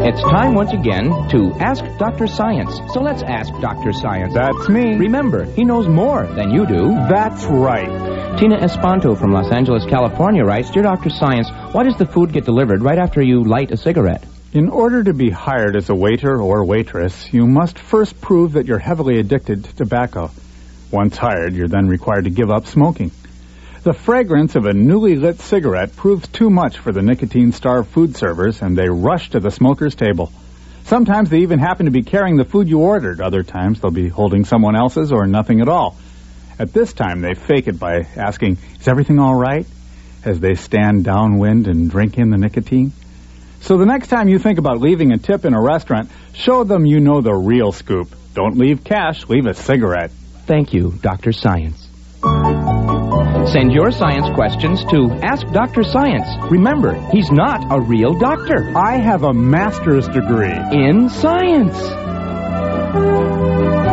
It's time once again to Ask Dr. Science. So let's ask Dr. Science. That's me. Remember, he knows more than you do. That's right. Tina Espanto from Los Angeles, California writes, Dear Dr. Science, why does the food get delivered right after you light a cigarette? In order to be hired as a waiter or waitress, you must first prove that you're heavily addicted to tobacco. Once hired, you're then required to give up smoking. The fragrance of a newly lit cigarette proves too much for the nicotine-starved food servers, and they rush to the smoker's table. Sometimes they even happen to be carrying the food you ordered. Other times they'll be holding someone else's or nothing at all. At this time, they fake it by asking, is everything all right? As they stand downwind and drink in the nicotine. So the next time you think about leaving a tip in a restaurant, show them you know the real scoop. Don't leave cash, leave a cigarette. Thank you, Dr. Science. Send your science questions to Ask Dr. Science. Remember, he's not a real doctor. I have a master's degree in science.